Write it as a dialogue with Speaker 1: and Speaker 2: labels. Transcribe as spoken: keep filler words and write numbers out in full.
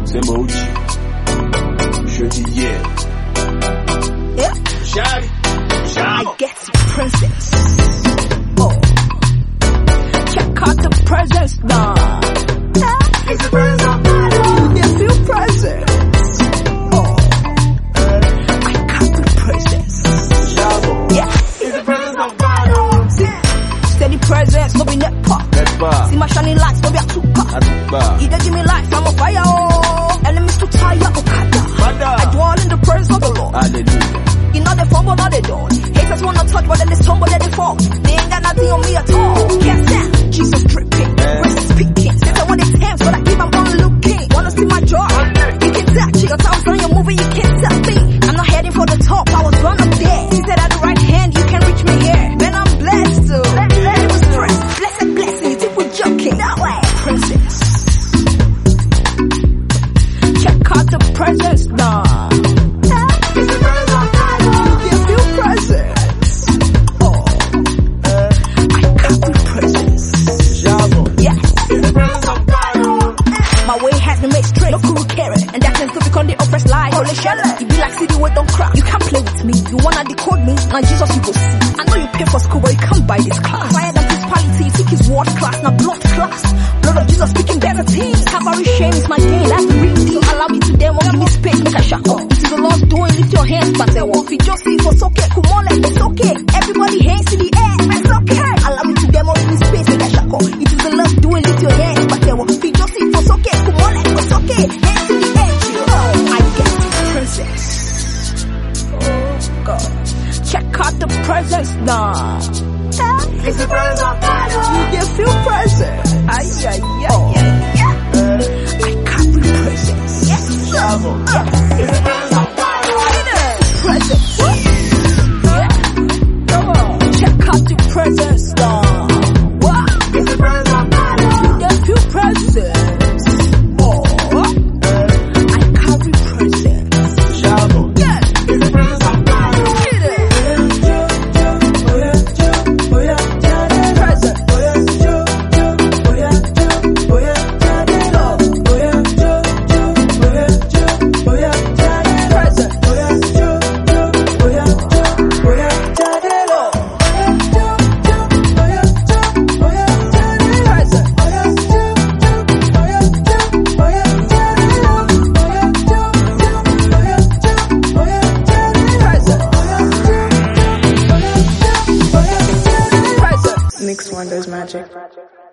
Speaker 1: Same O G. Shorty, yeah.
Speaker 2: Yeah.
Speaker 1: Shawty.
Speaker 2: I get presents. Oh. Check out the presents now. Yeah.
Speaker 1: It's a present.
Speaker 2: You get few presents. Oh. I got the presents. Yeah.
Speaker 1: It's a present of God.
Speaker 2: See, steady presents, no be net pop. See my shining lights, no be a two pop. You don't give me life, I'm a fire. Oh. Enemies too tired, Okada. I dwell in the presence of the Lord.
Speaker 1: Hallelujah.
Speaker 2: You know they fumble, now they don't. Haters wanna touch, but then they stumble, then they fall. They ain't got nothing on me at all. Can't stand, Jesus dripping, grace is speaking. Since I want it hands, but I keep on on looking. Wanna see my jaw? You can touch it, your time's on your movie, you can't stop me. I'm not heading for the top, I was born up there. He said at the right hand, you can reach me here. Man, I'm blessed too. It was stress, blessed blessing, you think we're joking? No way. Presents. Check out the presents now. My way has been made straight, no cool carrot. And that means to become the oppressed lie. Holy shell, you be like city with don't crack. You can't play with me, you wanna decode me. Now Jesus you go see. I know you pay for school, but you can't buy this class. Fire than principality, you think it's word class, now blood class. Blood of Jesus speaking better things. Calvary shame is my gain, that's the real deal. Allow me to demo, give me space, make a shot up. It is the Lord's doing, lift your hands, but they won't. If you just see for okay, come on, like it's okay. Everybody hands to the air, it's okay. Allow me to demo, give me space, make a shot up. It is the Lord's doing, lift your hands, but they won't. If you just see for okay, come on, like it's okay. Hands to the edge, oh, I get presents. Oh God, check out the presents now.
Speaker 1: It's a present.
Speaker 2: You get few presents. Ay, ay, ay, ay, ay. I got the presents. Yes,
Speaker 1: It's a present.
Speaker 2: presents. Yeah. Come on, check out the presents now. Wow,
Speaker 1: It's a present.
Speaker 2: you get few presents. Oh, I got the presents. Yeah.
Speaker 1: It's a present.
Speaker 3: Mix Wonders Magic.